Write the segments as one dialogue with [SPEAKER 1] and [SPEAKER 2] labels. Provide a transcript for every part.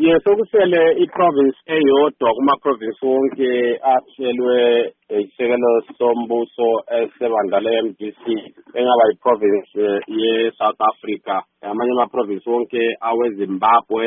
[SPEAKER 1] Sokusele iprovince eyodwa kuma-province wonke ahlelwe isekelo sombuso esebandla le-MDC engaba iprovince ye-South Africa. Amanye ama-province wonke aweZimbabwe,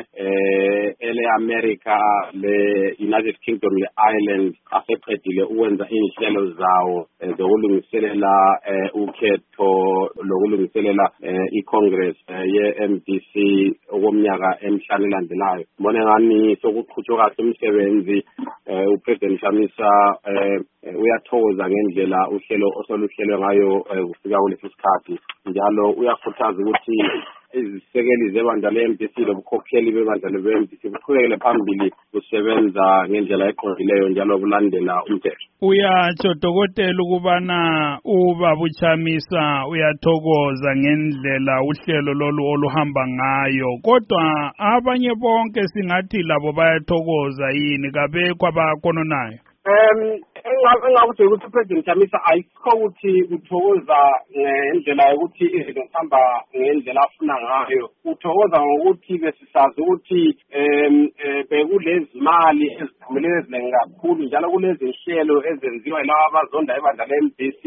[SPEAKER 1] ele-America, le-United Kingdom, le-Ireland aseqedile ukwenza inhlelo zawo zokulungiselela ukhetho lokulungiselela i-Congress ye-MDC okomnyaka emihlanu elandelayo. Mbona ngani sokuqhutshwa kahle umsebenzi. uPresident Chamisa uyathokoza ngendlela uhlelo osoluhlelwe ngayo kufika kulesi sikhathi, njalo uyakhuthaza ukuthi izisekeli zebandla le-MDC lobukhokheli bebandla le-MDC buqhubekele phambili kusebenza ngendlela eqondileyo njalo kulandela umthetho.
[SPEAKER 2] Uyatsho dokotela ukubana ubaba uChamisa uyathokoza ngendlela uhlelo lolu oluhamba ngayo, kodwa abanye bonke singathi labo bayathokoza yini, kabekho abakononayo?
[SPEAKER 1] Engakuthi ukuthi uPresident Chamisa ayikho ukuthi uthokoza ngendlela yokuthi izinto zihamba ngendlela afuna ngayo. Uthokoza ngokuthi besisazi ukuthi bekulezi mali eziphumelele eziningi kakhulu, njalo kulezi nhlelo ezenziwa yilabo abazonda ibandla le-MDC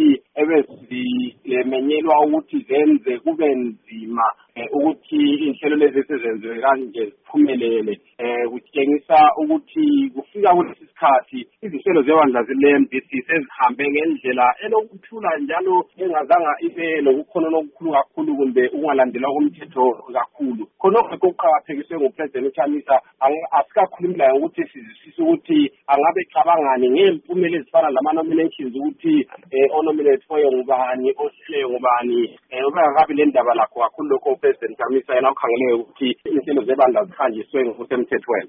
[SPEAKER 1] ebezimenyelwa ukuthi zenze kube nzima ukuthi inhlelo lezi sezenziwe kanje ziphumelele. Kutshengisa ukuthi kufika kulesi sikhathi izinhlelo zebandla le-MDC sezihambe ngendlela elokuthula njalo engazanga ibe lokukhonona okukhulu kakhulu kumbe ukungalandelwa komthetho kakhulu. Khonokho okuqakathekiswe nguPresident Chamisa asikakhulumi layo ukuthi sizwisise ukuthi angabe cabangani ngempumela ezifana lama-nominations ukuthi onominate foyo ngubani, ohleleyo ngubani, ubengakabi le ndaba lakho kakhulu lokho uPresident Chamisa yena ukhangele ukuthi inhlelo zebandla zihanjiswe ngokusemthethweni.